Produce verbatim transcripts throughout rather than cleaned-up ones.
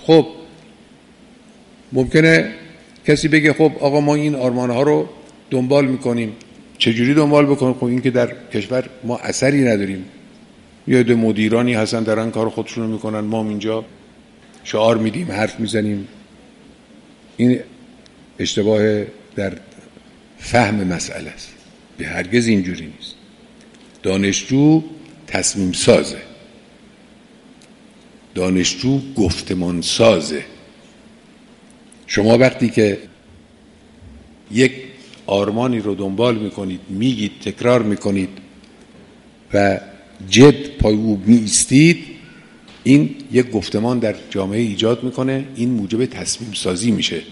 خب ممکنه کسی بگه خب آقا ما این آرمانها رو دنبال میکنیم. چجوری دنبال بکنیم؟ خب این که در کشور ما اثری نداریم، یه عده مدیرانی هستن دارن کار خودشونو میکنن، ما اینجا شعار میدیم، حرف میزنیم. این اشتباه در فهم مسئله است. به هرگز اینجوری نیست. دانشجو تصمیم سازه، دانشجو گفتمان سازه. شما وقتی که یک آرمانی رو دنبال میکنید، میگید، تکرار میکنید و جد پای او میایستید، این یک گفتمان در جامعه ایجاد میکنه، این موجب تصمیم سازی میشه.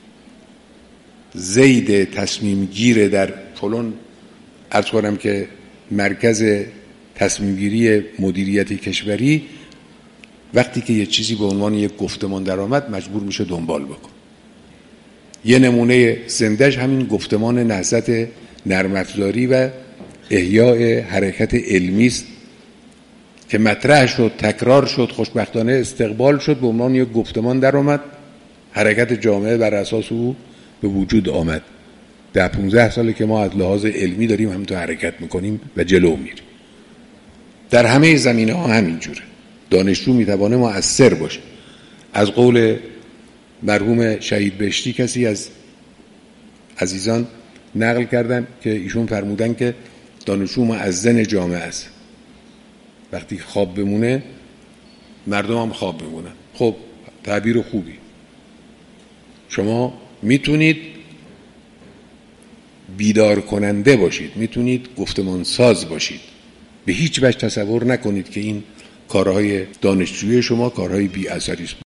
زید تصمیم گیره در فلان، عرض کنم که مرکز تصمیم گیری مدیریت کشوری، وقتی که یه چیزی به عنوان یک گفتمان در آمد مجبور میشه دنبال بکن. یه نمونه زندهش همین گفتمان نهضت نرم افزاری و احیاء حرکت علمی است که مطرح شد، تکرار شد، خوشبختانه استقبال شد، به عنوان یک گفتمان در آمد، حرکت جامعه بر اساس او به وجود آمد. ده پونزده ساله که ما از لحاظ علمی داریم همینطور حرکت میکنیم و جلو میریم. در همه زمینه ها همینجوره. دانشجو میتوانه مؤثر باشه. از قول مرحوم شهید بهشتی کسی از عزیزان نقل کردن که ایشون فرمودن که دانشجو مؤذن جامعه است. وقتی خواب بمونه مردم هم خواب بمونن. خب تعبیر خوبی. شما میتونید بیدار کننده باشید، میتونید گفتمان ساز باشید. به هیچ وجه تصور نکنید که این کارهای دانشجویی شما کارهای بی اثری است.